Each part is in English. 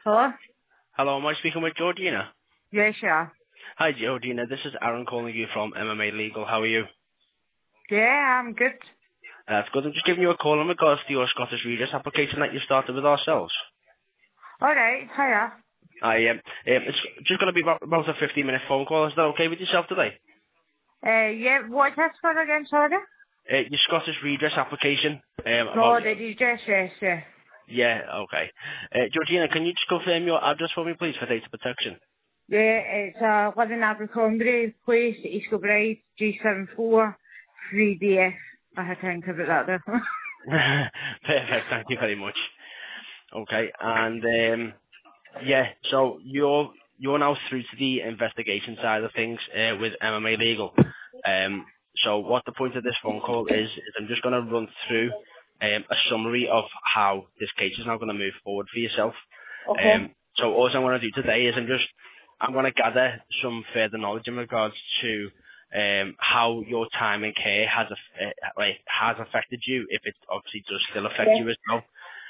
Hello? Hello, am I speaking with Georgina? Yes, yeah. Hi, Georgina. This is Aaron calling you from MMA Legal. How are you? Yeah, I'm good. That's good. I'm just giving you a call in regards to your Scottish Regis application that you started with ourselves. Alright, hiya. It's just going to be about a 15-minute phone call. Is that okay with yourself today? Yeah, what's this for again, sorry? Your Scottish Redress application. No, the DJs, yes, yeah. Yeah, okay. Georgina, can you just confirm your address for me, please, for data protection? Yeah, it's 11 Abercrombie Place, East Kilbride, G74, 3DF. I had to think about that there. Perfect. Thank you very much. Okay, and so you're now through to the investigation side of things with MMA Legal. So what the point of this phone call is I'm just going to run through a summary of how this case is now going to move forward for yourself. Okay. So all I'm going to do today is I'm going to gather some further knowledge in regards to how your time in care has affected you, if it obviously does still affect you as well.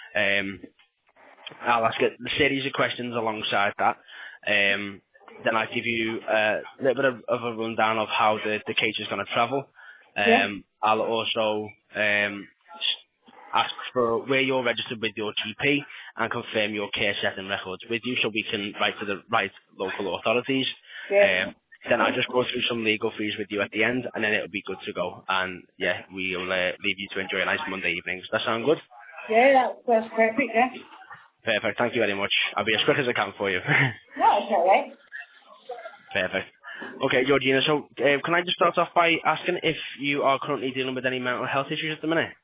I'll ask a series of questions alongside that. Then I'll give you a little bit of a rundown of how the case is going to travel. I'll also ask for where you're registered with your GP and confirm your care setting records with you so we can write to the right local authorities. Then I'll just go through some legal fees with you at the end and then it'll be good to go. And yeah, we'll leave you to enjoy a nice Monday evening. Does that sound good? Yeah, that's perfect, yeah. Perfect. Thank you very much. I'll be as quick as I can for you. No, it's alright. Perfect. Okay, Georgina, so can I just start off by asking if you are currently dealing with any mental health issues at the minute?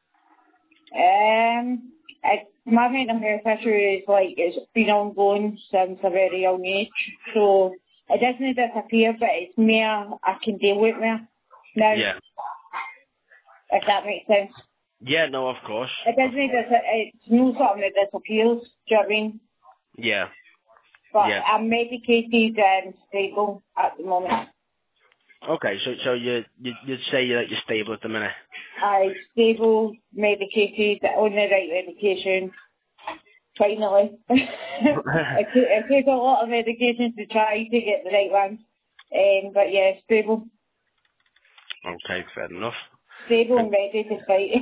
My mental health issue is it's been ongoing since a very young age, so it doesn't disappear, but it's more I can deal with me now, Yeah. if that makes sense. Yeah, no, of course. It doesn't it's no something that disappears, do you know what I mean? Yeah. But Yeah. I'm medicated and stable at the moment. Okay, so you'd say that you're stable at the minute? I'm stable, medicated, on the right medication, finally. It takes a lot of medication to try to get the right one. But yeah, stable. Okay, fair enough. Stable and ready to fight.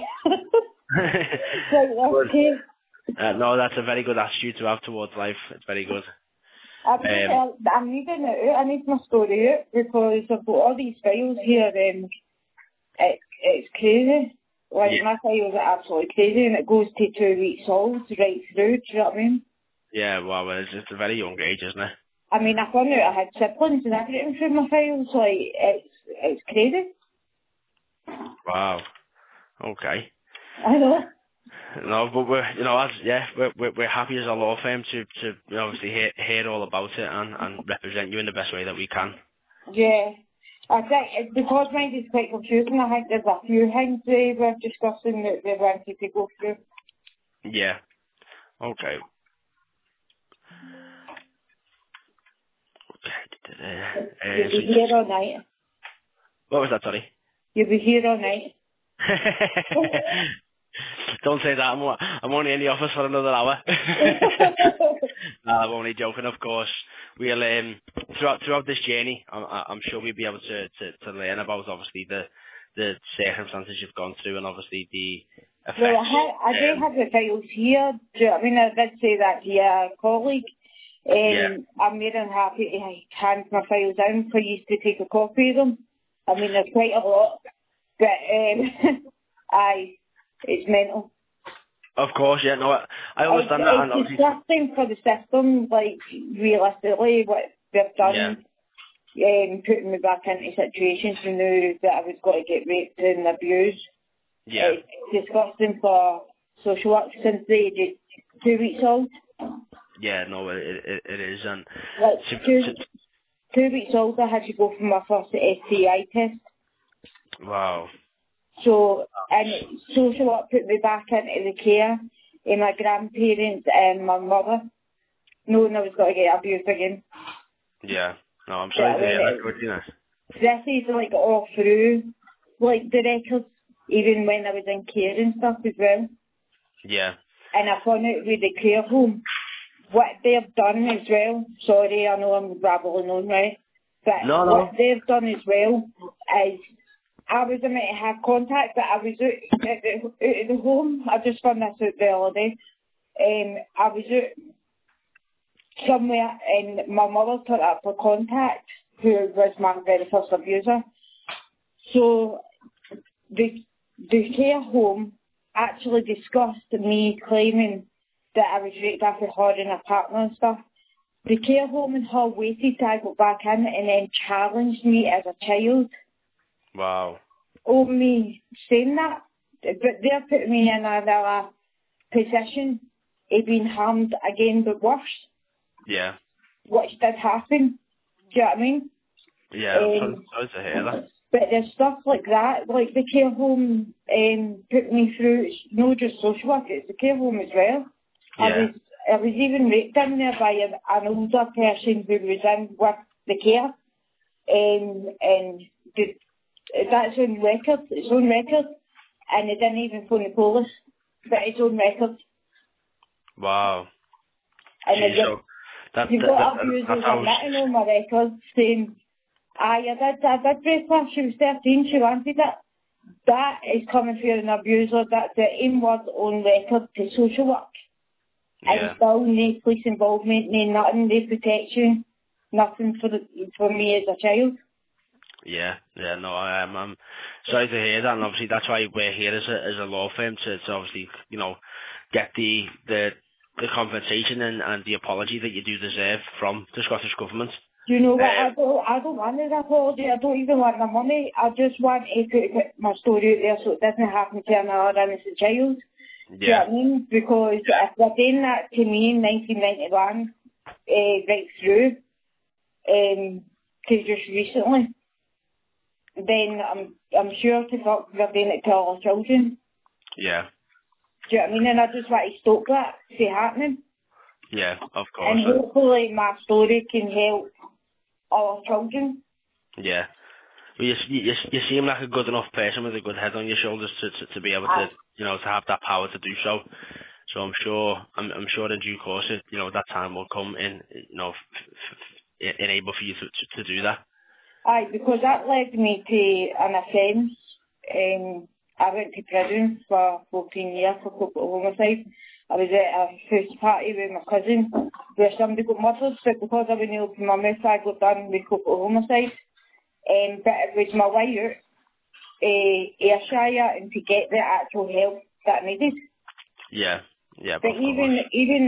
Good. No, that's a very good attitude to have towards life. It's very good. I'm reading it out. I need my story out because I've got all these files here and it's crazy. My files are absolutely crazy and it goes to 2 weeks old right through, do you know what I mean? Yeah, well, it's a very young age, isn't it? I mean, I found out I had siblings and everything through my files, it's crazy. Wow. Okay. I know. No, but we're happy as a law firm to obviously hear all about it and represent you in the best way that we can. Yeah. I think because mine is quite confusing, I think there's a few things we're discussing that they wanted to go through. Yeah. Okay. You'll be here all night. What was that, sorry? You'll be here all night. Don't say that. I'm only in the office for another hour. No, I'm only joking, of course. We'll throughout this journey, I'm sure we'll be able to learn about obviously the circumstances you've gone through and obviously the effects. Well, I do have the files here. Do you know what I mean? I did say that to your colleague. I'm more than happy to hand my files in for you to take a copy of them. I mean, there's quite a lot, but it's mental. Of course, yeah, no, I understand that. It's disgusting for the system, realistically, what they've done, putting me back into situations who knew that I was going to get raped and abused. Yeah. It's disgusting for social work since the age of 2 weeks old. Yeah, no, it is, and... 2 weeks old, I had to go for my first STI test. Wow. So, and social work put me back into the care of my grandparents and my mother, knowing I was going to get abused again. Yeah. No, I'm sorry to hear that, Georgina. This is all through, the records, even when I was in care and stuff as well. Yeah. And I found out with the care home, what they've done as well, sorry, I know I'm babbling on, right? But No. what they've done as well is, I was meant to have contact, but I was out at the home. I just found this out the other day. I was out somewhere and my mother put up a contact who was my very first abuser. So the care home actually discussed me claiming that I was raped after her and her partner and stuff. The care home and her waited till I got back in and then challenged me as a child. Wow. Over me saying that. But they're putting me in another position of being harmed again but worse. Yeah. Which did happen. Do you know what I mean? Yeah, I'm sorry to hear that. But there's stuff like that, like the care home put me through, it's not just social work, it's the care home as well. Yeah. I was even raped in there by an older person who was in with the care. And that's on record, it's on record. And they didn't even phone the police, but it's on record. Wow. And you've got abusers admitting on my record saying, I did rape her, she was 13, she wanted it. That is coming from an abuser, that's the inward on record to social work. Yeah. And still no police involvement, no nothing, no protection, nothing for me as a child. Yeah, no, I'm sorry to hear that, and obviously that's why we're here as a law firm to obviously, you know, get the compensation and the apology that you do deserve from the Scottish Government. Do you know what, I don't want an apology, I don't even want the money, I just want to put my story out there so it doesn't happen to another innocent child. Yeah. Do you know what I mean? Because if they're doing that to me in 1991, right through, to just recently, then I'm sure they're doing it to all our children. Yeah. Do you know what I mean? And I just want to stop that from happening. Yeah, of course. And hopefully my story can help all our children. Yeah. Well, you seem like a good enough person with a good head on your shoulders to be able to, you know, to have that power to do so. So I'm sure in due course, you know, that time will come in, you know, enable for you to do that. Aye, because that led me to an offence. I went to prison for 14 years for corporal homicide. I was at a house party with my cousin where somebody got murdered, but because I wouldn't open my mouth, I got done with corporal homicide. But it was my way out Ayrshire and to get the actual help that I needed. Yeah, but even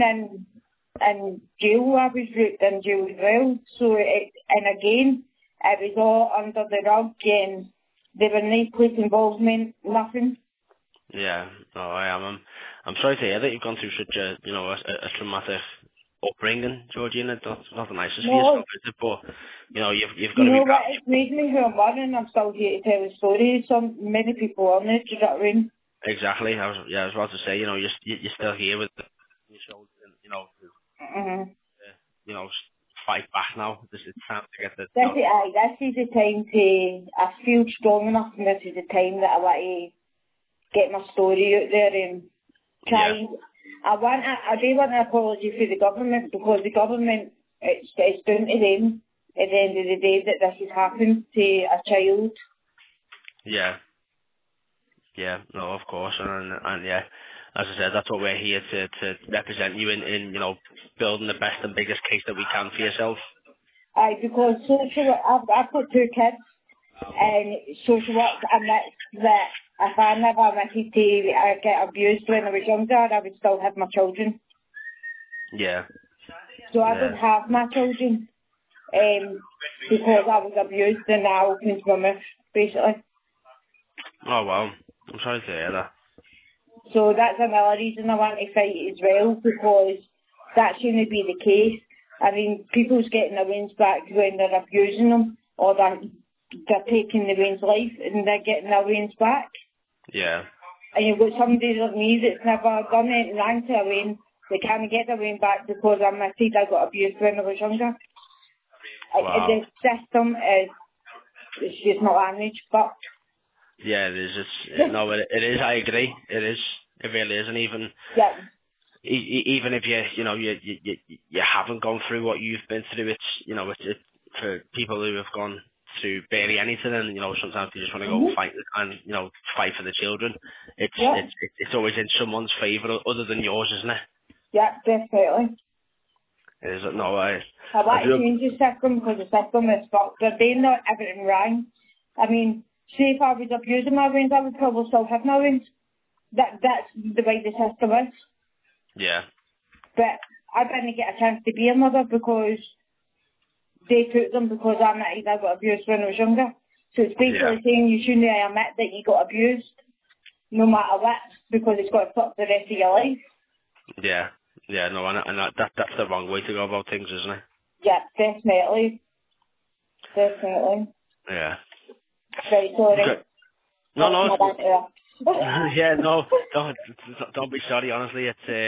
in jail, I was raped in jail as well. So and again, it was all under the rug, and there were no police involvement, nothing. Yeah, no, I am. I'm sorry to hear that you've gone through such a, you know, a traumatic upbringing, Georgina. It's not the nicest for yourself, is it? But you know, you've got to be. You know what? It's made me who I'm running. I'm still here to tell the story. So many people on it. Do you know what I mean? Exactly. I was about to say, you know, you're still here with your shoulders, you know, you know, fight back now. This is time to get the. This is the time to. I feel strong enough, and this is the time that I want to get my story out there and try. Yeah. I do want an apology for the government, because the government, it's down to them at the end of the day that this has happened to a child. Yeah. Yeah, no, of course, and yeah, as I said, that's what we're here to represent you in, you know, building the best and biggest case that we can for yourself. Aye, because social work, I've got 2 kids, and social work admits that if I never admitted to get abused when I was younger, I would still have my children. Yeah. So I don't have my children, because I was abused and I opened my mouth, basically. Oh, wow. I'm sorry to hear that. So that's another reason I want to fight as well, because that shouldn't be the case. I mean, people's getting their wings back when they're abusing them, or they're taking the wings life and they're getting their wings back. Yeah. And you've got somebody like me that's never done anything wrong to a wing. They can't get their wing back because I got abused when I was younger. Wow. The system is just not managed, but... Yeah, it is. No, it is. I agree. It is. It really is. And even even if you haven't gone through what you've been through, it's for people who have gone through barely anything, and sometimes they just want to go fight and fight for the children. It's always in someone's favour other than yours, isn't it? Yeah, definitely. Is it? No, I'd like to change the system because the system is fucked. They're doing everything wrong. I mean, say if I was abusing my wounds, I would probably still have my wounds. That's the way the system is. Yeah. But I didn't get a chance to be a mother because they took them because I admitted I got abused when I was younger. So it's basically saying you shouldn't admit that you got abused, no matter what, because it's got to fuck the rest of your life. Yeah. Yeah, no, and that's the wrong way to go about things, isn't it? Yeah, definitely. Definitely. Yeah. Very sorry. Okay. No, yeah, no, don't be sorry. Honestly,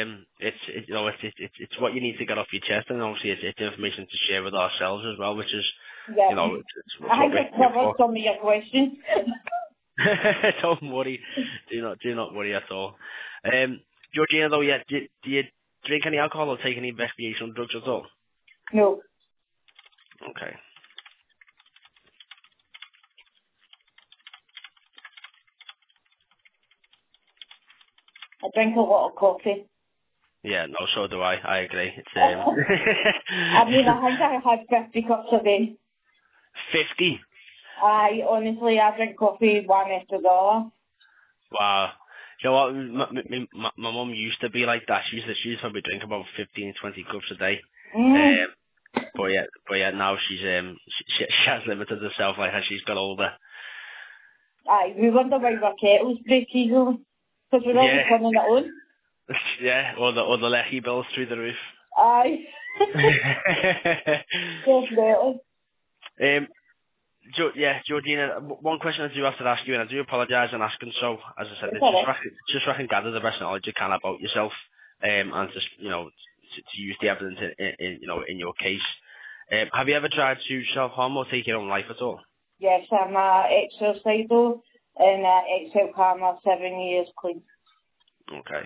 it's what you need to get off your chest, and obviously it's information to share with ourselves as well, which is it's I just covered some of your questions. Don't worry, do not worry at all. Georgina, though, do you drink any alcohol or take any recreational drugs at all? No. Okay. I drink a lot of coffee. Yeah, no, so do I. I agree. It's I mean, I think I had 50 cups a day. 50? Honestly, I drink coffee one after the other. Wow. You know what? My mum used to be like that. She used to probably drink about 15, 20 cups a day. But yeah, now she has limited herself like as she's got older. We wonder why our kettles break easily. Because we're always turning it on. Yeah, or the lecky bills through the roof. Aye. Definitely. Georgina, one question I do have to ask you, and I do apologise on asking so, as I said, just so I can gather the best knowledge you can about yourself, and just, to use the evidence in your case. Have you ever tried to self-harm or take your own life at all? Yes, I'm ex-suicidal, and ex-self-harmer, 7 years clean. Okay.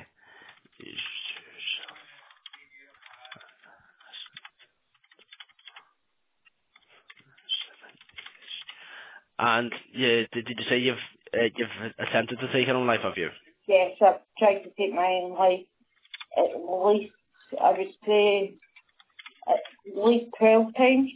And did you say you've attempted to take your own life, have you? Yes, I've tried to take my own life at least, I would say, at least 12 times.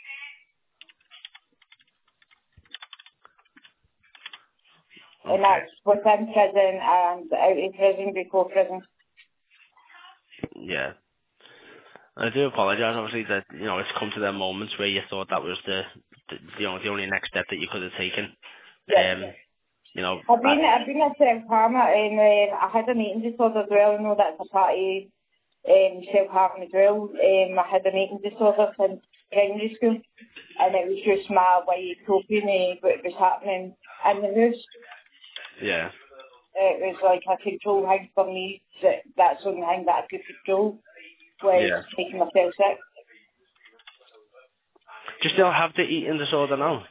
Okay. And that's within prison and out of prison, before prison. Yeah. I do apologise, obviously, that it's come to them moments where you thought that was the only next step that you could have taken. Yeah. I've been a self-harmer, and I had an eating disorder as well. I know that's a part of self-harm as well. I had an eating disorder since primary school, and it was just my way of coping what was happening in the house. Yeah. It was like a control thing for me. That's the only thing that I could control was making myself sick. Do you still have the eating disorder now?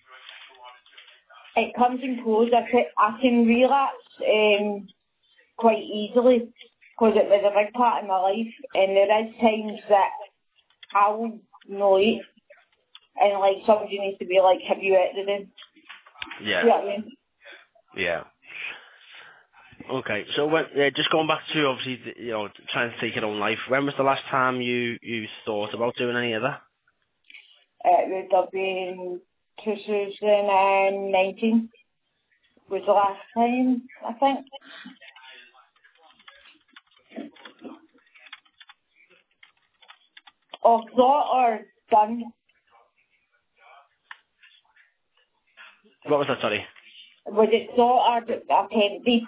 It comes and goes. I can relapse quite easily because it was a big part of my life, and there is times that I will not eat, and like somebody needs to be like, have you eaten it? Yeah. You know what I mean? Yeah. Okay, so when, just going back to obviously trying to take your own life, when was the last time you thought about doing any of that? It would have been 2019 was the last time, I think. Or thought or done. What was that, sorry? Was it thought or attempted?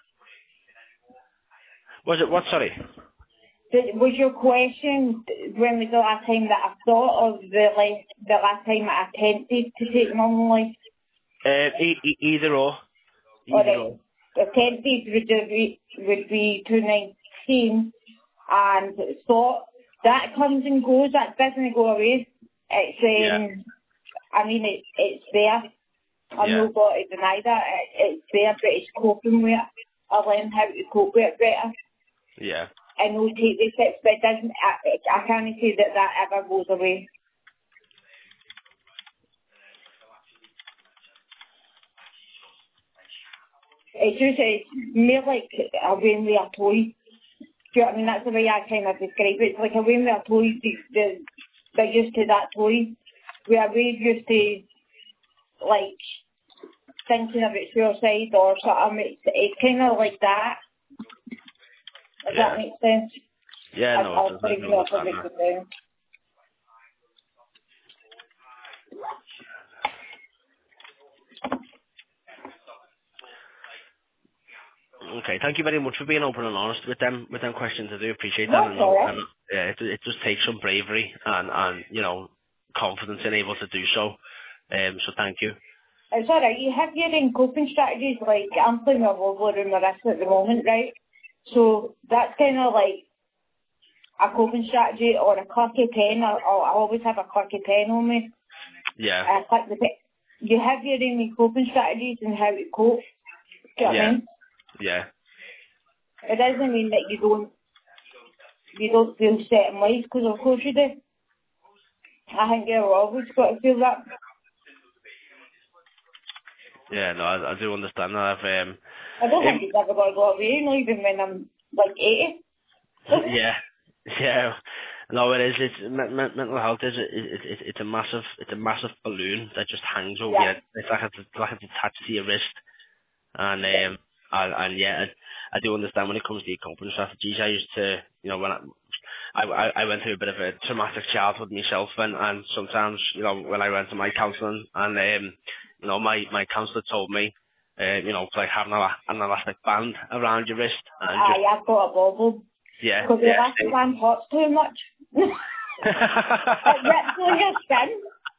Was it what, sorry? Was your question when was the last time that I thought of the last time I attempted to take my own life? Either or. Attempted would be 2019, and thought that comes and goes. That doesn't go away. It's I mean it's there. I'm not going to deny that. It's there, but it's coping with it. I learned how to cope with it better. Yeah. and they'll take the steps, but it doesn't, I can't say that ever goes away. It's more like a game with a toy. Do you know what I mean? That's the way I kind of describe it. It's like a game with a toy, they're used to that toy, where we're used to, like, thinking about suicide or something. It's kind of like that. Does that make sense? Yeah, no, I'll bring it up a bit down. Okay, thank you very much for being open and honest with them questions. I do appreciate that. That's all right. And it just takes some bravery and you know, confidence in able to do so. So thank you. It's all right. You have your own coping strategies. Like, I'm playing a wobbler in my wrist at the moment, right? So that's kind of like a coping strategy, or a clicky pen. I always have a clicky pen on me. Yeah. I click the pen. You have your own coping strategies and how to cope. Do you know what I mean? Yeah. It doesn't mean that you don't feel certain ways, because of course you do. I think you've always got to feel that. Yeah, no, I do understand that. I don't think it's ever going to go away, not even when I'm like 80. yeah. No, it is. It's mental health is it's a massive balloon that just hangs over you. It's like it's attached to your wrist, and yeah, I do understand when it comes to your coping strategies. I used to, you know, when I went through a bit of a traumatic childhood myself, and sometimes, you know, when I went to my counselling, and you know, my counsellor told me, you know, like having an elastic band around your wrist. And I've got a bobble. Yeah. Because the elastic band hurts too much. It rips on your skin.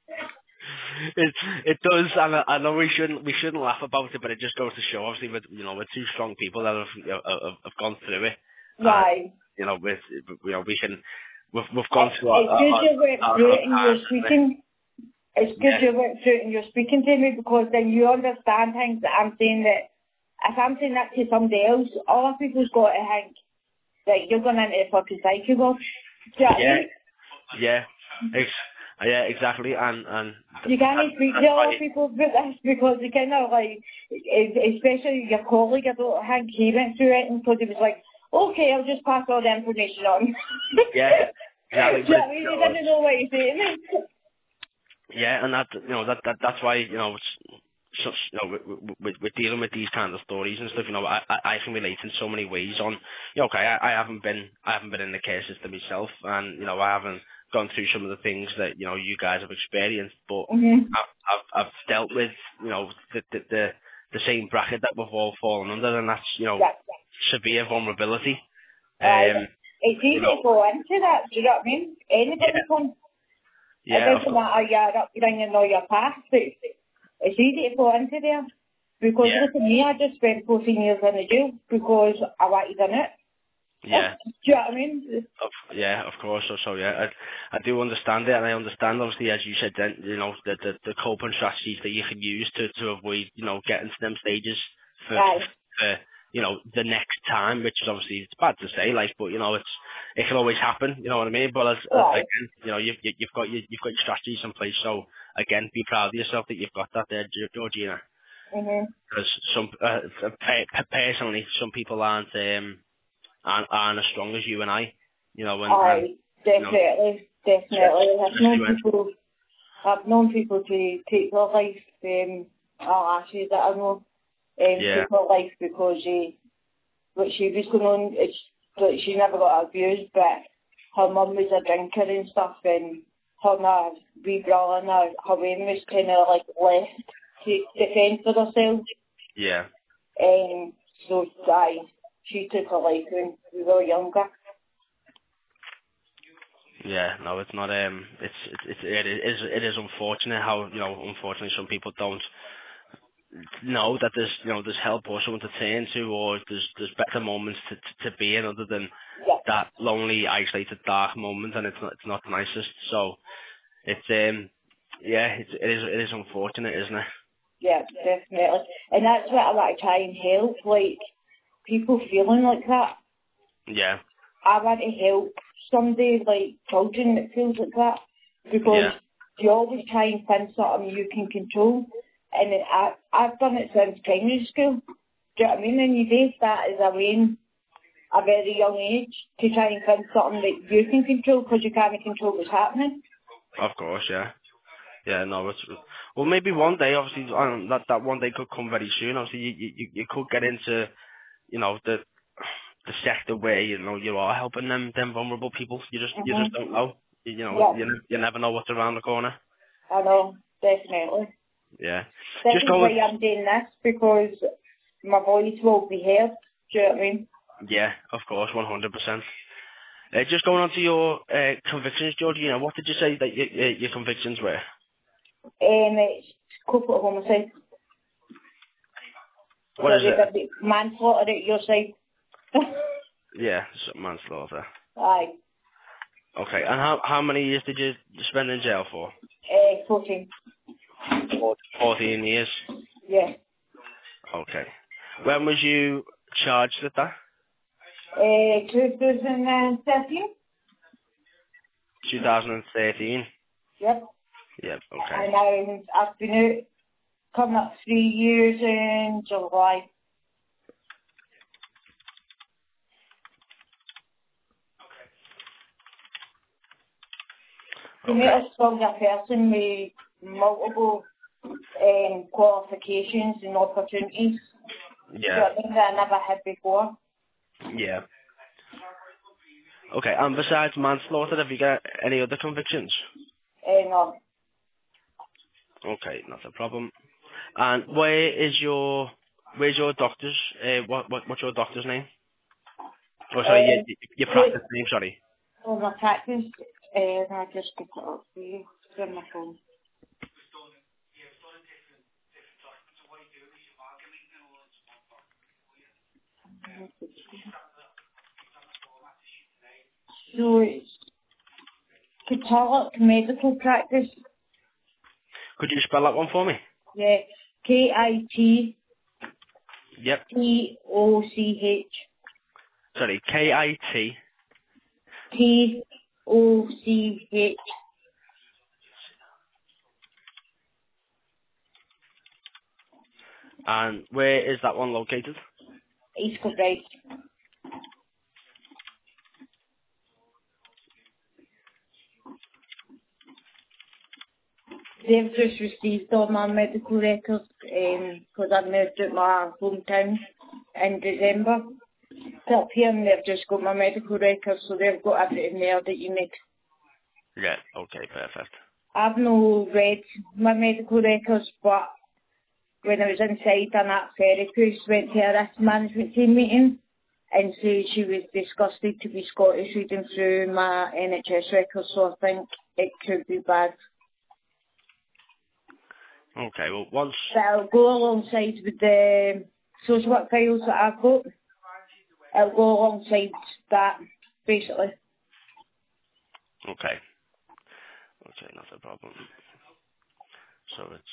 It does, and I know we shouldn't laugh about it, but it just goes to show, obviously, we're two strong people that have gone through it. Right. You know, we've gone through it's good you went through it and you're speaking. It's good you went through it and you're speaking to me, because then you understand things that I'm saying. That if I'm saying that to somebody else, other people's got to think that you're going into a fucking psycho world. Do you know what I mean? Yeah, exactly, and you can't speak to other people about this, because they kind of like, especially your colleague, I don't think he went through it, because he was like, okay, I'll just pass all the information on. Yeah, exactly. Do you know what I mean? He didn't know what he's saying. Yeah, and that's why, you know, it's, you know, we're dealing with these kind of stories and stuff. You know, I can relate in so many ways. On, you know, okay, I haven't been in the care system myself, and you know, I haven't gone through some of the things that, you know, you guys have experienced, but I've dealt with, you know, the same bracket that we've all fallen under, and that's, you know, severe vulnerability. It's easy to go into that. Do you know what I mean? Anybody can. It doesn't matter your upbringing or your past. It's easy to go into there. Because look at me, I just spent 14 years in the jail because I wanted in it. Yeah. Do you know what I mean? Of course. So yeah, I do understand it, and I understand, obviously, as you said, then, you know, the coping strategies that you can use to avoid, you know, getting to them stages for you know, the next time, which is obviously, it's bad to say, like, but you know, it can always happen, you know what I mean? But again, you know, you've got your strategies in place, so again, be proud of yourself that you've got that there, Georgina. Because personally, some people aren't as strong as you and I, you know. Definitely. I've known people to take their life. I'll ask you that I know. Take her life because what she was going on, she never got abused, but her mum was a drinker and stuff, and her and her wee brother and her mum was kind of like left to defend for herself. Yeah. So she took her life when we were younger. Yeah, no, it's not. It is unfortunate how, you know, unfortunately some people don't know that there's, you know, there's help or someone to turn to, or there's better moments to be in other than that lonely, isolated, dark moment, and it's not the nicest. So it's it is unfortunate, isn't it? Yeah, definitely, and that's what I like to try and help, like people feeling like that. Yeah. I want to help somebody like children that feels like that, because you always try and find something you can control, and I've done it since primary school. Do you know what I mean? And you do start as a very young age to try and find something that you can control, because you can't control what's happening. Of course, yeah. Yeah, no, well, maybe one day, obviously, that one day could come very soon. Obviously, you could get into, the sector where, you are helping them vulnerable people. You just don't know. You never know what's around the corner. I know, definitely. Yeah. This is why I'm doing this, because my voice will be heard. Do you know what I mean? Yeah, of course, 100%. Just going on to your convictions, Georgina, what did you say that your convictions were? It's corporate homicide. What is it? Manslaughter at your side. Yeah, manslaughter. Aye. Okay, and how many years did you spend in jail for? 14. 14 years? Yeah. Okay. When was you charged with that? 2013. 2013? Yep. Yep, okay. And I've been out coming up 3 years in July. To make a stronger person with multiple qualifications and opportunities. Yeah. So I think that I never had before. Yeah. Okay, and besides manslaughter, have you got any other convictions? No. Okay, not a problem. And where's your doctor's, what's your doctor's name? Oh, sorry, your practice name, sorry. Oh, my practice, I just pick it up for you. It's on my phone. So it's Catholic Medical Practice. Could you spell that one for me? Yeah, K-I-T. Yep. T-O-C-H. Sorry, K-I-T. T-O-C-H. And where is that one located? East Kilbride. They've just received all my medical records because I moved to my hometown in December. Up here, and they've just got my medical records, so they've got everything there that you need. Yeah, okay, perfect. I've no read my medical records, but when I was inside, and that therapist went to a risk management team meeting and said she was disgusted to be Scottish reading through my NHS records, so I think it could be bad. Okay, well, once... But I'll go alongside with the social work files that I've got. I'll go alongside that, basically. Okay. Okay, not a problem. So it's...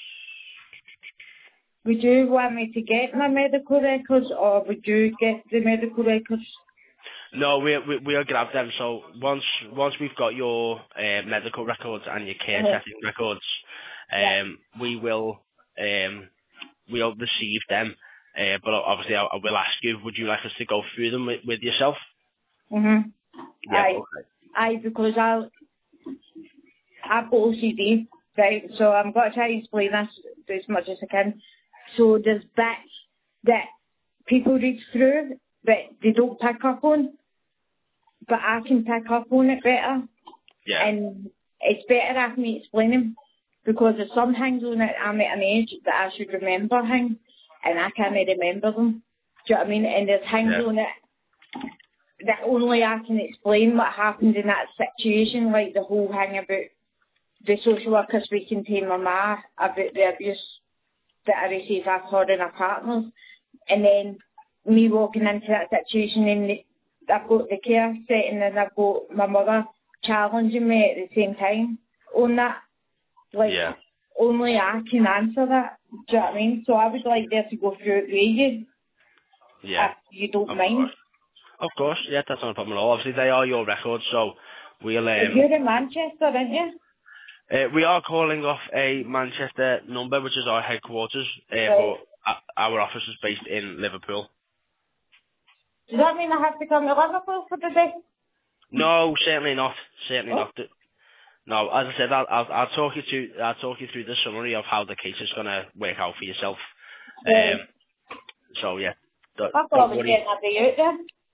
Would you want me to get my medical records, or would you get the medical records? No, we'll grab them. So once we've got your medical records and your care setting records, we'll receive them. But obviously, I will ask you, would you like us to go through them with yourself? Mhm. Yeah. Aye. Okay. Aye, because I've got OCD, right? So I'm going to try and explain this as much as I can. So there's bits that people read through that they don't pick up on, but I can pick up on it better. Yeah. And it's better if me explain them, because there's some things on it I'm at an age that I should remember things, and I can't remember them. Do you know what I mean? And there's things on it that only I can explain what happened in that situation, like the whole thing about the social worker speaking to my ma about the abuse that I received after her and her partners, and then me walking into that situation, and I've got the care setting and I've got my mother challenging me at the same time on that. Like, only I can answer that. Do you know what I mean? So I would like there to go through it with you. Yeah. If you don't mind. Of course, yeah, that's not a problem at all. Obviously, they are your records, so we'll... You're in Manchester, aren't you? we are calling off a Manchester number, which is our headquarters, Right. but our office is based in Liverpool. Does that mean I have to come to Liverpool for the day? No, certainly not. Certainly Oh. not. No, as I said, I'll talk you through the summary of how the case is going to work out for yourself. So yeah, I thought I was getting a day out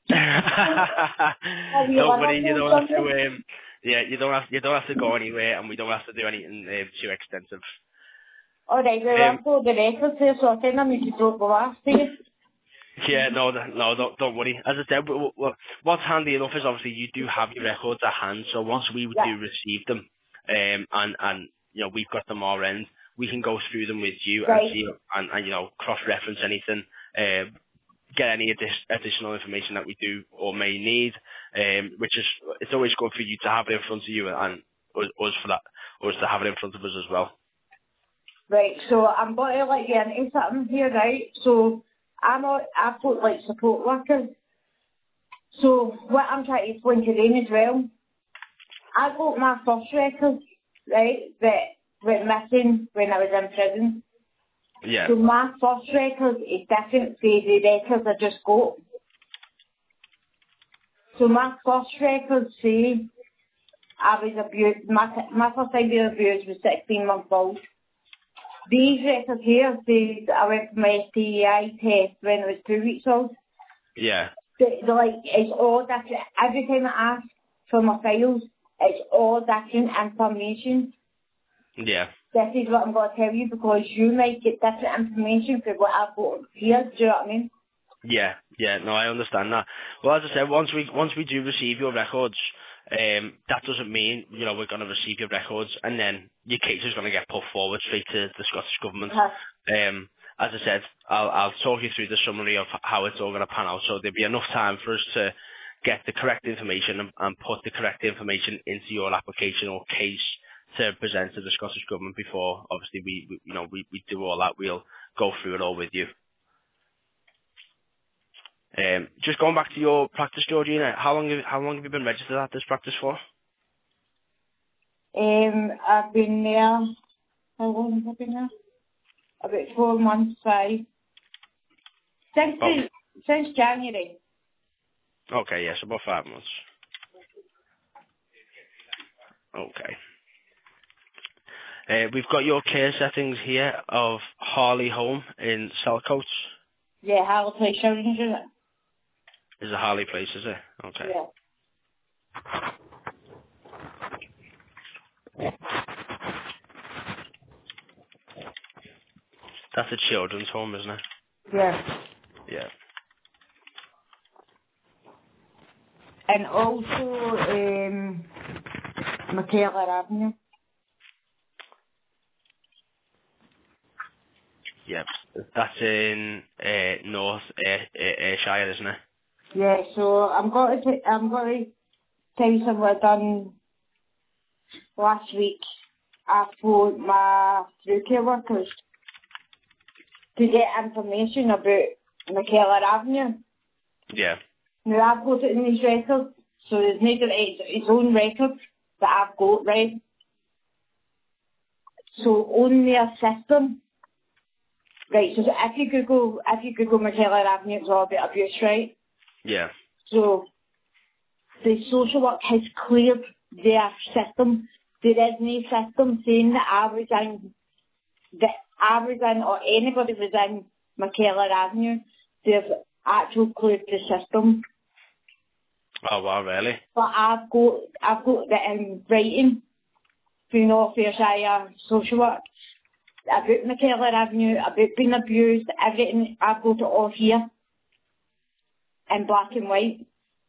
there. Don't worry, you don't have to. You don't have to go anywhere, and we don't have to do anything too extensive. All right, well, I've got the records here, so I think I need to drop the last day. Yeah, no, don't worry. As I said, what's handy enough is obviously you do have your records at hand. So once we do receive them, and you know we've got them our end, we can go through them with you and see and you know cross-reference anything, get any additional information that we do or may need. Which is it's always good for you to have it in front of you and us to have it in front of us as well. Right, so I'm going to let you into something here, right? So I've got like support workers. So what I'm trying to explain to them as well, I got my first record, right, that went missing when I was in prison. Yeah. So my first record is different to the records I just got. So my first record say I was abused, my first time being abused was 16 months old. These records here say that I went for my STI test when I was 2 weeks old. Yeah. They're like, it's all different. Every time I ask for my files, it's all different information. Yeah. This is what I'm going to tell you because you might get different information from what I've got here. Do you know what I mean? Yeah, no, I understand that. Well, as I said, once we do receive your records, that doesn't mean we're going to receive your records and then your case is going to get put forward straight to the Scottish Government. As I said, I'll talk you through the summary of how it's all going to pan out, so there'll be enough time for us to get the correct information and put the correct information into your application or case to present to the Scottish Government before, obviously, we do all that. We'll go through it all with you. Just going back to your practice, Georgina, how long have you been registered at this practice for? I've been there, how long have I been there? About 4 months, 5. Since January. Okay, yes, about 5 months. Okay. We've got your care settings here of Harley Home in Selcoats. Yeah, Harley Place Children's Unit. Is a Harley Place, is it? Okay. Yeah. That's a children's home, isn't it? Yeah. Yeah. And also, Michaela Avenue. Yeah. That's in North Ayrshire, isn't it? Yeah, so I'm going to tell you something I done last week. I phoned my through care workers to get information about Michaela Avenue. Yeah. Now I've got it in these records, so there's no its own records that I've got, right? So on their system, right, so if you Google Michaela Avenue, it's all about abuse, right? Yeah. So the social work has cleared their system. There is no system saying that I was in or anybody was in Michaela Avenue. They've actually cleared the system. Oh wow, really? But I've got the in writing from North Ayrshire social work about Michaela Avenue, about being abused, everything. I've got it all here in black and white.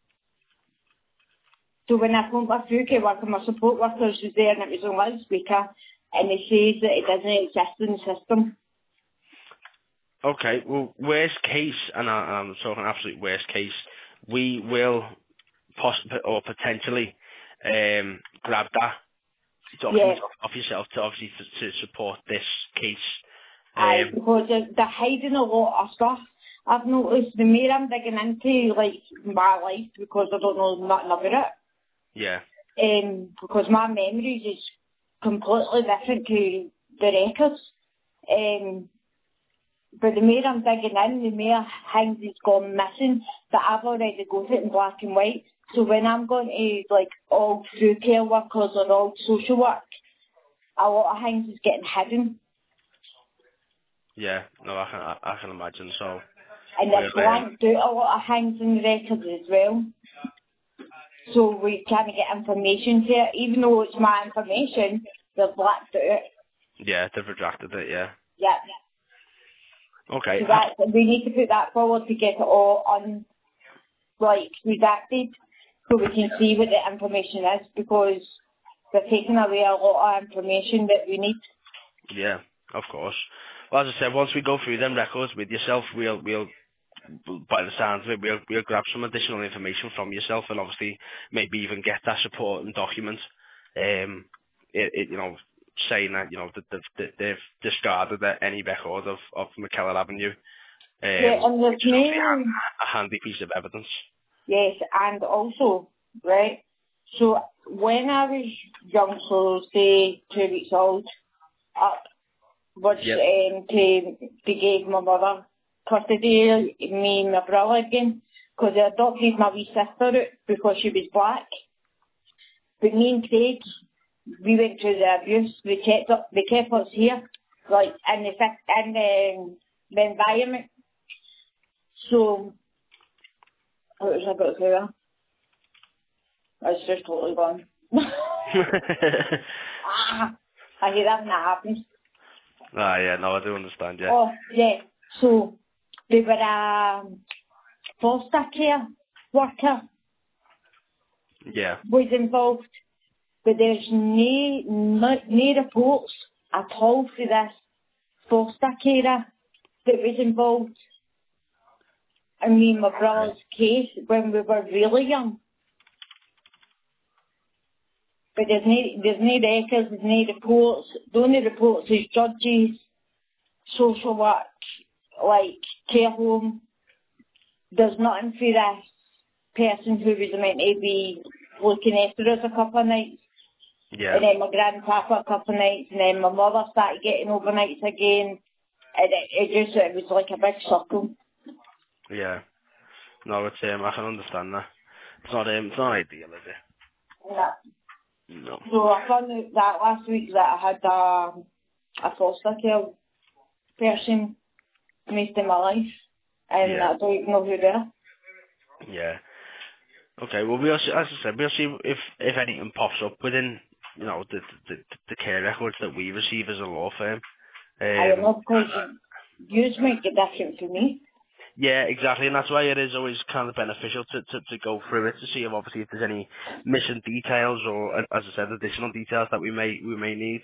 So when I phoned my through care worker, my support workers was there and it was on loudspeaker and they say that it doesn't exist in the system. Okay, well, worst case, and I'm talking absolute worst case, we will potentially grab that document off yourself to obviously to support this case. Because they're hiding a lot of stuff. I've noticed the more I'm digging into, like, my life, because I don't know nothing about it. Yeah. Because my memories is completely different to the records. But the more I'm digging in, the more things has gone missing that I've already got it in black and white. So when I'm going to, like, all through care workers or all social work, a lot of things is getting hidden. Yeah, no, I can imagine, so... And they're blanked out a lot of things in the records as well. So we can't get information to it. Even though it's my information, they're blacked out. Yeah, they've retracted it, yeah. Yeah. Okay. So we need to put that forward to get it all redacted so we can see what the information is, because they're taking away a lot of information that we need. Yeah, of course. Well, as I said, once we go through them records with yourself, we'll by the sounds of it, we'll grab some additional information from yourself, and obviously maybe even get that supporting document. You know, saying that that they've discarded any record of McKellar Avenue. Yeah, and there's a handy piece of evidence. Yes, and also, right, so when I was young, so say 2 weeks old, was to give my mother custody of me and my brother again, because they adopted my wee sister out because she was black. But me and Craig, we went through the abuse. They kept us here, like in the environment. So what was I about to say there? It's just totally gone. I hate that when that happens. Ah, yeah, no, I do understand, yeah. Oh, yeah. So they were a foster care worker. Yeah. Was involved, but there's no reports at all for this foster carer that was involved in me and my brother's case when we were really young. But there's no records, there's no reports. The only reports is judges, social work, like care home. There's nothing for this person who was meant to be looking after us a couple of nights. Yeah. And then my grandpapa a couple of nights, and then my mother started getting overnights again. And it was like a big circle. Yeah. No, it's I can understand that. It's not ideal, is it? Yeah. No. So I found out that last week that I had a foster care person most of my life, and I don't even know who they are. Yeah. Okay. Well, we'll see, as I said, we'll see if anything pops up within the care records that we receive as a law firm. I don't know, because yours might get different for me. Yeah, exactly, and that's why it is always kind of beneficial to go through it to see if there's any missing details or, as I said, additional details that we may need.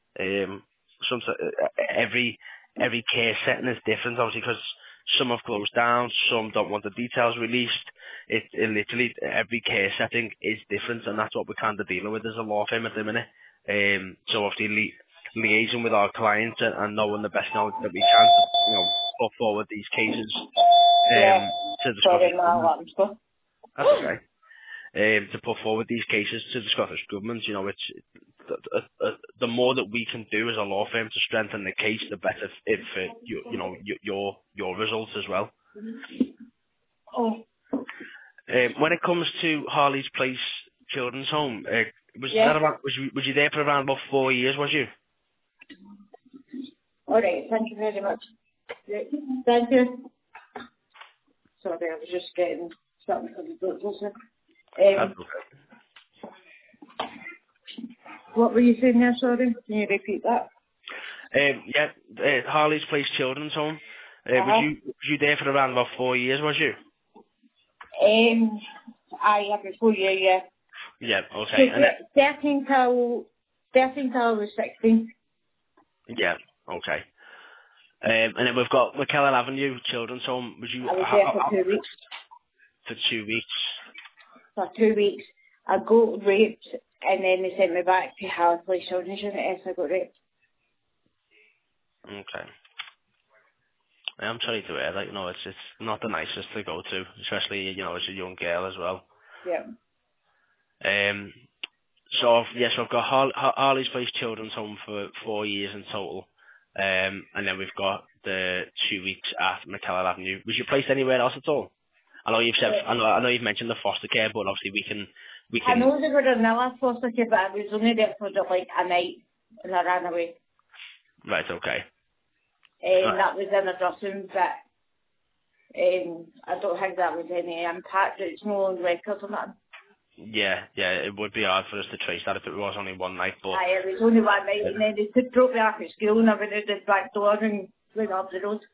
Every care setting is different, obviously, because some have closed down, some don't want the details released. It literally every care setting is different, and that's what we're kind of dealing with as a law firm at the minute. So obviously liaising with our clients and knowing the best knowledge that we can, put forward these cases to the Scottish Government. That's okay. To put forward these cases to the Scottish Government, it's the more that we can do as a law firm to strengthen the case, the better it for your results as well. Oh. When it comes to Harley's Place Children's Home, was you there for around about 4 years? Was you? All right. Thank you very much. Thank you. Sorry, I was just getting something for the doctors. What were you saying there, sorry? Can you repeat that? Harley's Place Children's Home. Was you there for around about 4 years, was you? I have a 4 year, yeah. Yeah, okay. So 13 till I was 16. Yeah, okay. And then we've got McKellar Avenue Children's Home. I was there for 2 weeks. For 2 weeks? For 2 weeks. I got raped, and then they sent me back to Harley's Place Children's Unit as I got raped. Okay. I'm sorry to hear that. You know, it's not the nicest to go to, especially as a young girl as well. Yeah. So I've got Harley's Place Children's Home for 4 years in total, and then we've got the 2 weeks at McKellar Avenue. Was you placed anywhere else at all? I know you've said, I know you've mentioned the foster care, but obviously we can. I know they were in another foster care, but I was only there for like a night, and I ran away. Right. Okay. That was in a dressing, but I don't think that was any impact. It's no on record on that. Yeah, it would be hard for us to trace that if it was only one night, but... Aye, it was only one night, and then they dropped me off at school and I went out the back door and went up the road.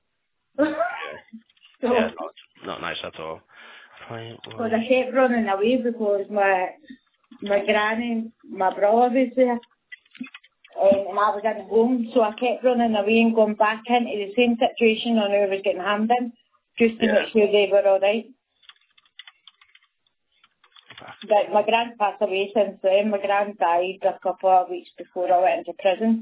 Yeah, not nice at all. But I kept running away because my granny, my brother was there, and I was in home, so I kept running away and going back into the same situation when I was getting hammed in, just to make sure they were alright. But my gran passed away since then. My gran died a couple of weeks before I went into prison.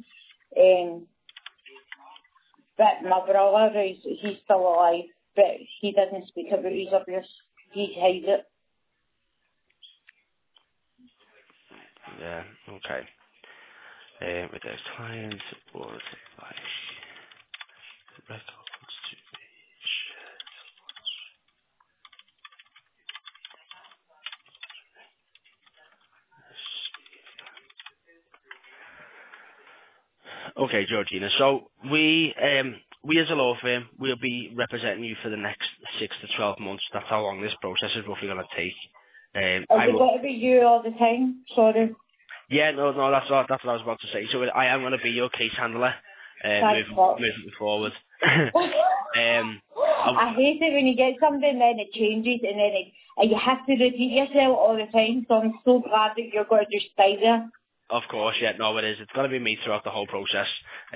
But my brother, he's still alive, but he doesn't speak about his abuse. He hides it. Yeah, okay. With those clients, was like records to be shared. Okay, Georgina. So we as a law firm, we'll be representing you for the next 6 to 12 months. That's how long this process is roughly going to take. Is it going to be you all the time? Sorry. Yeah, no, that's what I was about to say. So I am going to be your case handler moving forward. I hate it when you get something and then it changes and then you have to repeat yourself all the time. So I'm so glad that you're going to just stay there. Of course, yeah, no, it is. It's going to be me throughout the whole process.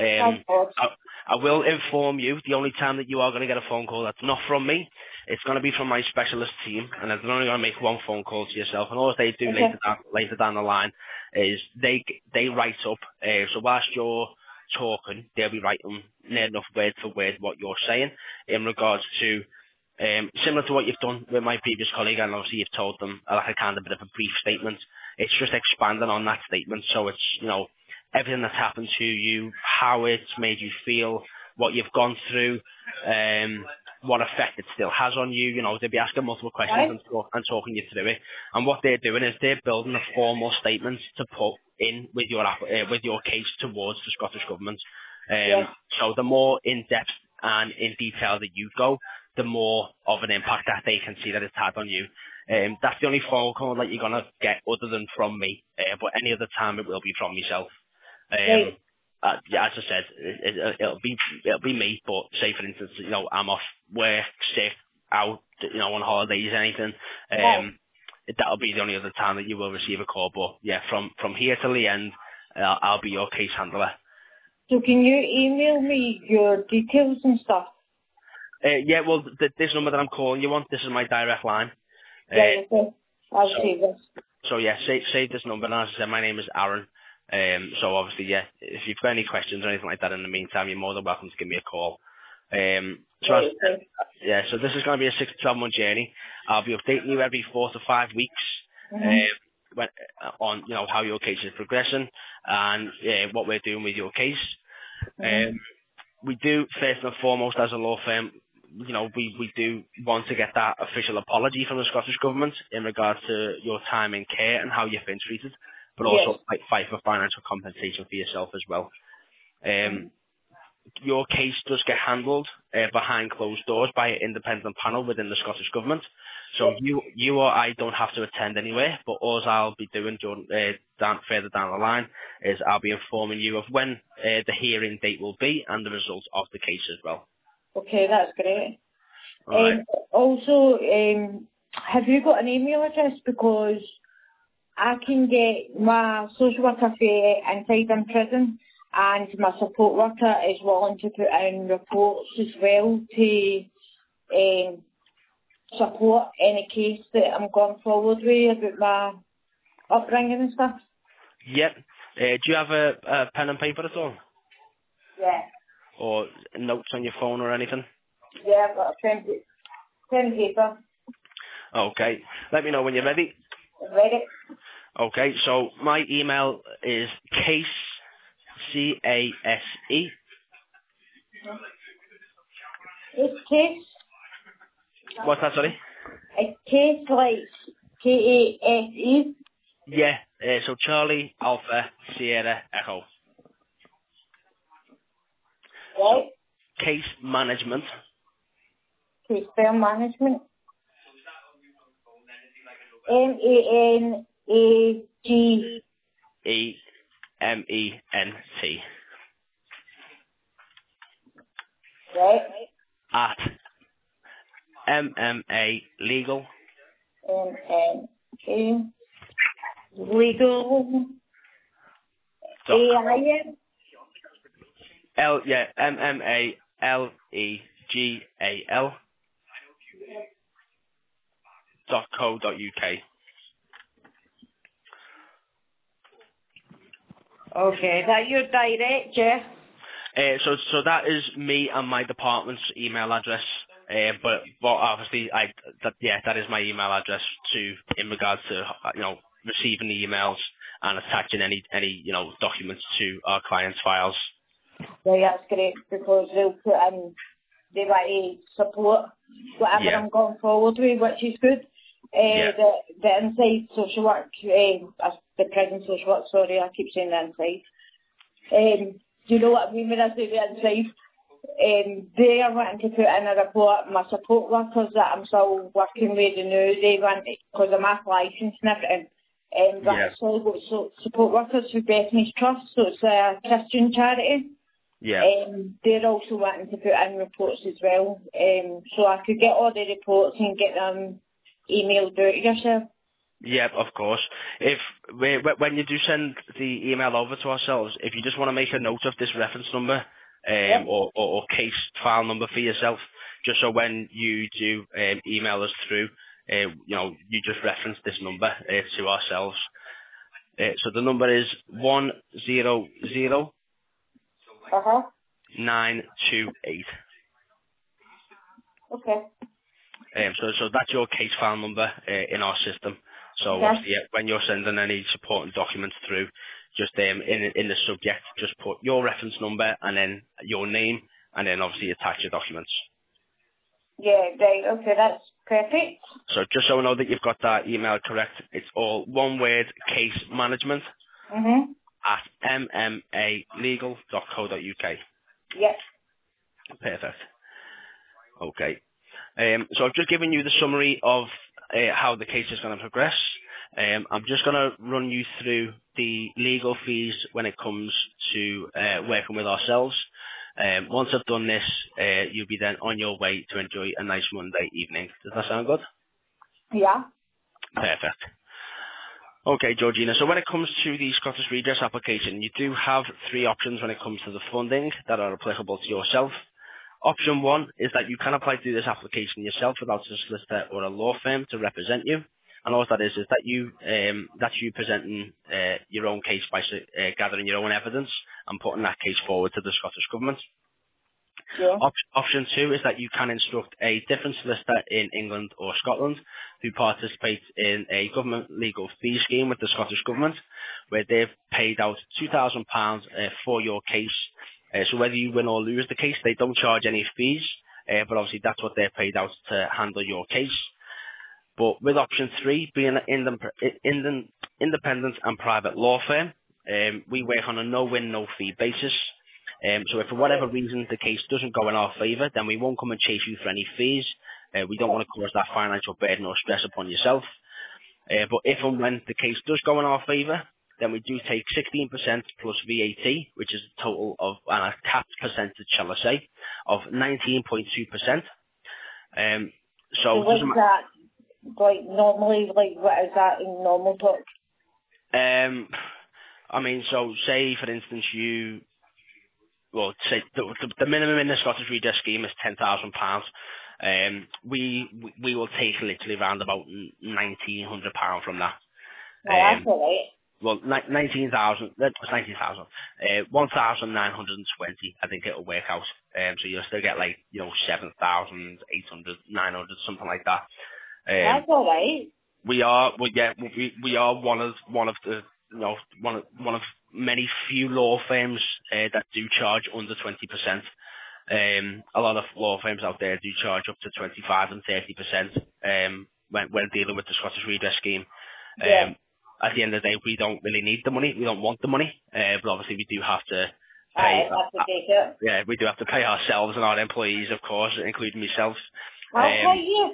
I will inform you, the only time that you are going to get a phone call that's not from me, it's going to be from my specialist team, and they're only going to make one phone call to yourself. And all they do later down the line is they write up, so whilst you're talking, they'll be writing near enough word for word what you're saying in regards to similar to what you've done with my previous colleague, and obviously you've told them like a kind of bit of a brief statement. It's just expanding on that statement, so it's, everything that's happened to you, how it's made you feel, what you've gone through, what effect it still has on you. They'll be asking multiple questions and talking you through it. And what they're doing is they're building a formal statement to put in with your case towards the Scottish Government. So the more in-depth and in detail that you go, the more of an impact that they can see that it's had on you. That's the only phone call that you're going to get other than from me, but any other time it will be from myself. As I said, it'll be me, but say for instance, I'm off work, sick, out, on holidays, anything, that'll be the only other time that you will receive a call. But yeah, from here till the end, I'll be your case handler. So can you email me your details and stuff? Yeah, well, this number that I'm calling you on, this is my direct line. I'll save this. So yeah, save this number. And as I said, my name is Aaron. So obviously, yeah, if you've got any questions or anything like that in the meantime, you're more than welcome to give me a call. So this is going to be a 6 to 12 month journey. I'll be updating you every 4 to 5 weeks on how your case is progressing and what we're doing with your case. We do, first and foremost, as a law firm, we do want to get that official apology from the Scottish Government in regards to your time in care and how you've been treated, but also fight for financial compensation for yourself as well. Your case does get handled behind closed doors by an independent panel within the Scottish Government. So you or I don't have to attend anywhere, but all I'll be doing further down the line is I'll be informing you of when the hearing date will be and the results of the case as well. Okay, that's great. Right. Also, have you got an email address? Because I can get my social worker inside in prison, and my support worker is willing to put in reports as well to support any case that I'm going forward with about my upbringing and stuff. Yep. Do you have a pen and paper at all? Yeah. Or notes on your phone or anything? Yeah, I've got a pen and paper. Okay. Let me know when you're ready. Ready? Okay, so my email is case, C-A-S-E. It's case. What's that, sorry? It's case like K-A-S-E. Yeah, so Charlie, Alpha, Sierra, Echo. Right? So, case management. Case file management. M-A-N-A-G. E-M-E-N-T. Right? At MMA Legal. M-N-A. Legal. Dot, A-I-N. MMA-L-E-G-A-L. .co.uk. Okay, is that your direct, yeah? So that is me and my department's email address. But obviously, that is my email address in regards to receiving the emails and attaching any documents to our clients' files. Yeah, that's great, because they'll put in, they want to support whatever Yeah. I'm going forward with, which is good. Yeah. The inside social work, the prison social work, sorry, I keep saying the inside. Do you know what I mean when I say the inside? They are wanting to put in a report, my support workers that I'm still working with now, they want, because I'm off licence and everything, but Yeah. it's all got support workers for Bethany's Trust, so it's a Christian charity. Yeah. They're also wanting to put in reports as well, so I could get all the reports and get them emailed out to yourself. Yeah, of course. When you do send the email over to ourselves, if you just want to make a note of this reference number, Yep. or case file number for yourself, just so when you do email us through, you just reference this number to ourselves. So the number is 100928. Uh-huh. Okay. So that's your case file number in our system. So Okay. obviously, when you're sending any supporting documents through, just in the subject, just put your reference number and then your name, and then obviously attach your documents. Yeah, right, okay, that's perfect. So just so I know that you've got that email correct, it's all one word, case management Mm-hmm. at mmalegal.co.uk. Yep. Perfect. Okay. So I've just given you the summary of how the case is going to progress. I'm just going to run you through the legal fees when it comes to working with ourselves. Once I've done this, you'll be then on your way to enjoy a nice Monday evening. Does that sound good? Yeah. Perfect. Okay, Georgina. So when it comes to the Scottish Redress application, you do have three options when it comes to the funding that are applicable to yourself. Option one is that you can apply through this application yourself without a solicitor or a law firm to represent you. And all that is that you presenting your own case by gathering your own evidence and putting that case forward to the Scottish Government. Yeah. Option two is that you can instruct a different solicitor in England or Scotland who participates in a government legal fee scheme with the Scottish Government, where they've paid out £2,000 for your case. So whether you win or lose the case, they don't charge any fees, but obviously that's what they're paid out to handle your case. But with option three, being an independent and private law firm, we work on a no-win, no-fee basis. So if for whatever reason the case doesn't go in our favour, then we won't come and chase you for any fees. We don't want to cause that financial burden or stress upon yourself. But if and when the case does go in our favour, then we do take 16% plus VAT, which is a total of a capped percentage, shall I say, of 19.2%. So what is that, like, normally, like, what is that in normal talk? I mean, so say, for instance, say the minimum in the Scottish Redress scheme is £10,000. We will take literally around about £1,900 from that. No, that's all right. well, 19,000, that was 19,000, 1,920, I think it'll work out. So you'll still get like, 7,800, 900, something like that. That's all right. We are, we are one of the, one of many few law firms that do charge under 20%. A lot of law firms out there do charge up to 25 and 30% when dealing with the Scottish Redress Scheme. Yeah. At the end of the day, we don't really need the money. We don't want the money, but obviously we do have to pay. I have to take it. Yeah, we do have to pay ourselves and our employees, of course, including myself. I'll pay you.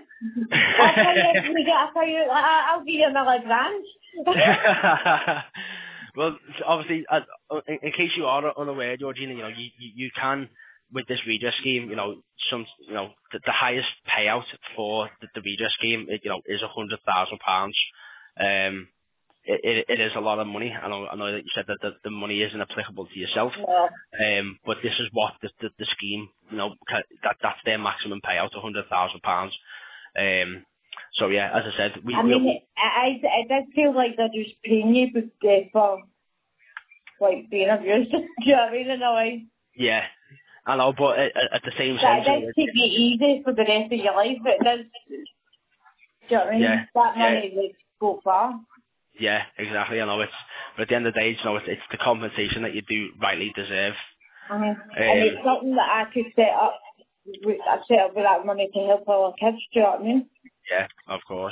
I'll give you another grand. Well, obviously, in case you are unaware, Georgina, you can, with this redress scheme, the highest payout for the redress scheme, is £100,000. It is a lot of money. I know that you said that the money isn't applicable to yourself, but this is what the scheme, that's their maximum payout, £100,000. So yeah, as I said, I did feel like they're just paying you for like being abused. Do you know what I mean? In a way. Yeah, I know, but at the same time, time, it does keep you easy for the rest of your life. It does. Do you know what I mean? Yeah, that money would go far. Yeah, exactly. I know but at the end of the day, it's the compensation that you do rightly deserve. And it's something that I could set up. I set up with that money to help our kids. Do you know what I mean? Yeah, of course.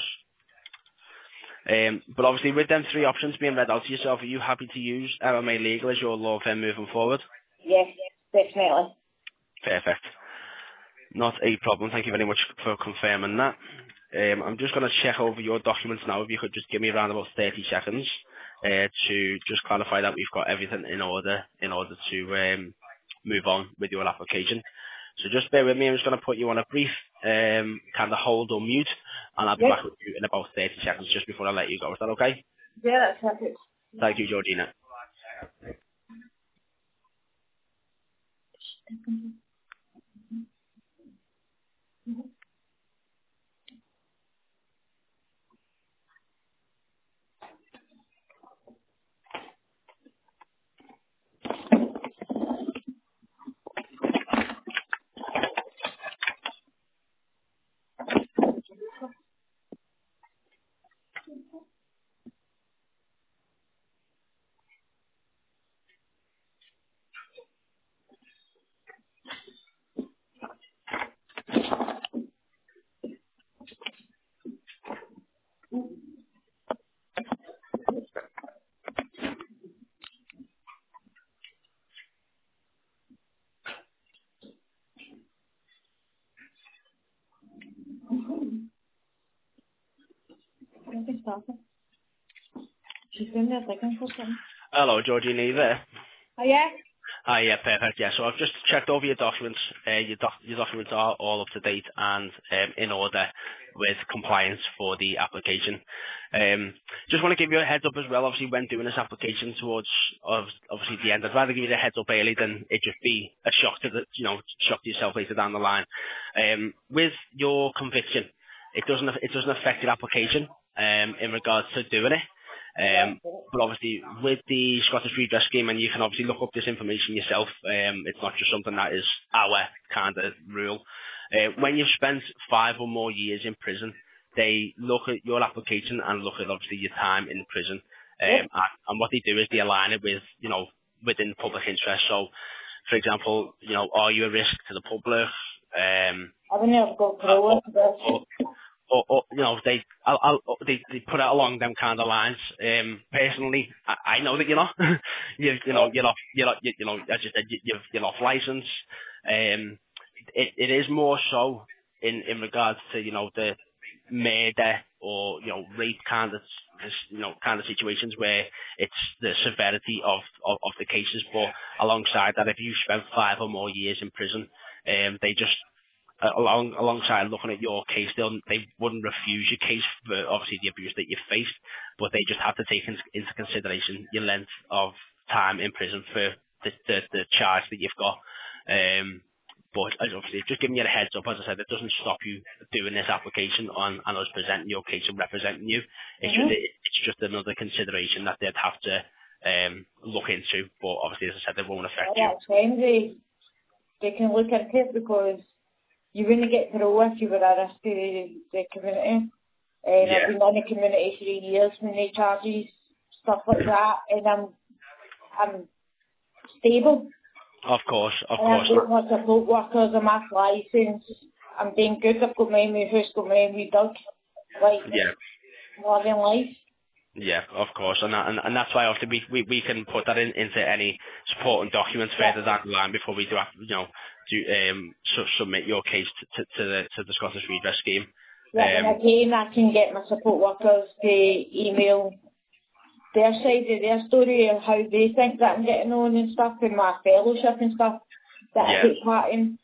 But obviously, with them three options being read out to yourself, are you happy to use MMA Legal as your law firm moving forward? Yes, definitely. Perfect. Not a problem. Thank you very much for confirming that. I'm just going to check over your documents now. If you could just give me around about 30 seconds to just clarify that we've got everything in order to move on with your application. So just bear with me. I'm just going to put you on a brief kind of hold or mute, and I'll be back with you in about 30 seconds just before I let you go. Is that okay? Yeah, that's perfect. Thank you, Georgina. She's in there looking for something. Hello, Georgina, are you there? Oh, yeah? Ah, yeah, perfect. Yeah, so I've just checked over your documents. Your documents are all up to date and in order with compliance for the application. Just want to give you a heads up as well, obviously, when doing this application towards obviously the end. I'd rather give you the heads up early than it just be a shock to shock to yourself later down the line. With your conviction, it doesn't affect your application in regards to doing it. But obviously with the Scottish Redress Scheme, and you can obviously look up this information yourself, it's not just something that is our kind of rule. When you've spent 5 or more years in prison, they look at your application and look at obviously your time in prison. And what they do is they align it with, within public interest. So, for example, are you a risk to the public? I don't know if go through it. Or they put it along them kind of lines. Personally, I know that you're not. you're not. As you said, you're off license. It is more so in regards to the murder or rape kind of situations where it's the severity of the cases. But alongside that, if you spent 5 or more years in prison, they just alongside looking at your case, they wouldn't refuse your case for obviously the abuse that you faced, but they just have to take into consideration your length of time in prison for the charge that you've got. But as obviously, just giving you a heads up, as I said, it doesn't stop you doing this application and us presenting your case and representing you. It's just another consideration that they'd have to look into. But obviously, as I said, it won't affect you. That's fine. They can look into it because you wouldn't get through if you were a risk to the community. I've been in the community 3 years when they charges, stuff like that, and I'm stable. Of course. I've got my support workers, I'm off licence, I'm doing good, I've got my own house, got my own dog, living life. Yeah, of course, and that's why often we can put that into any supporting documents further down the line before we do have, submit your case to the Scottish Redress Scheme. And again, I can get my support workers to email their side of their story and how they think that I'm getting on and stuff, and my fellowship and stuff that I take part in.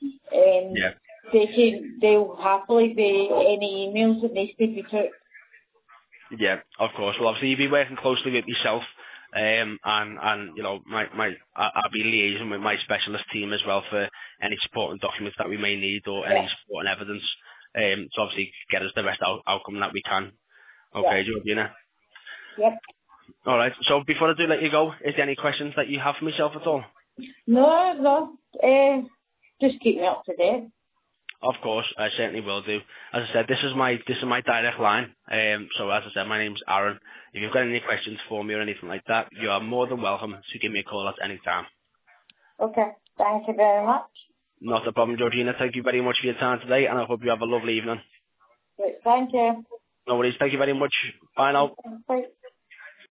They'll happily be any emails that needs to be took. Yeah, of course. Well, obviously you'll be working closely with yourself, and I'll be liaising with my specialist team as well for any supporting documents that we may need or any supporting evidence. So obviously get us the best outcome that we can. Okay, Georgina? Yep. All right. So before I do let you go, is there any questions that you have for myself at all? No. Just keep me up to date. Of course, I certainly will do. As I said, this is my direct line. So as I said, my name's Aaron. If you've got any questions for me or anything like that, you are more than welcome to give me a call at any time. Okay. Thank you very much. Not a problem, Georgina. Thank you very much for your time today, and I hope you have a lovely evening. Thank you. No worries. Thank you very much. Bye now. Bye.